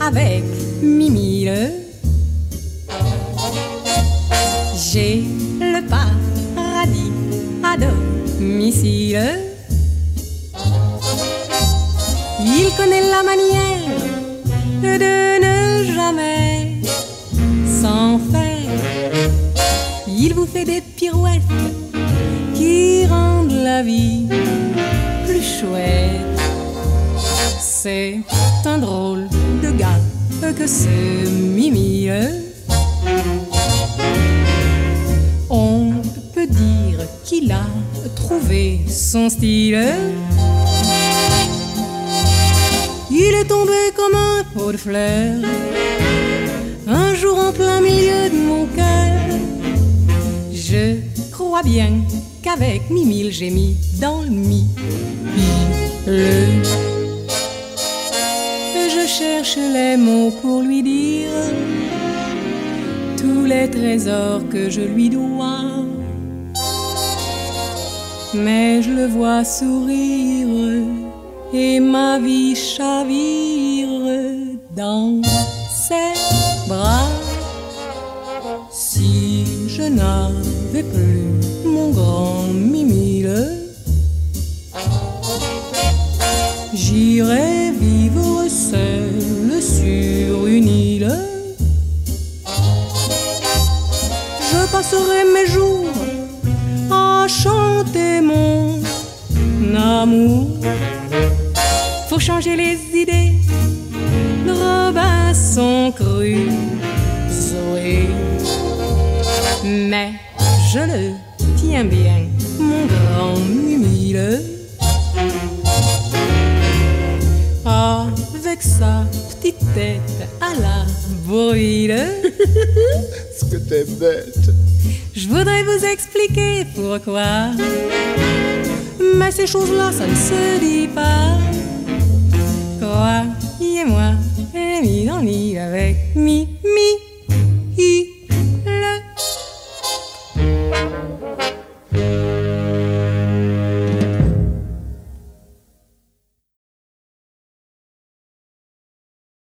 avec Mimile. J'ai le paradis à domicile. Il connaît la manière de ne jamais s'en faire. Il vous fait des pirouettes qui rendent la vie plus chouette. C'est un drôle de gars que ce Mimile. On peut dire qu'il a trouvé son style. Il est tombé comme un pot de fleurs un jour en plein milieu de mon cœur. Je crois bien qu'avec Mimile j'ai mis dans le mi. Je cherche les mots pour lui dire tous les trésors que je lui dois. Mais je le vois sourire et ma vie chavire dans ses bras. Si je n'avais plus mon grand Mimile, j'irais vivre seul sur une île. Je passerai mes jours à chanter mon amour. Faut changer les idées, Robinson Crusoe. Mais je le tiens bien, mon grand Mimile. Avec sa petite tête à la brûle. Ce que t'es bête. Je voudrais vous expliquer pourquoi, mais ces choses-là, ça ne se dit pas. Croyez-moi, j'ai mis dans le lit avec Mi.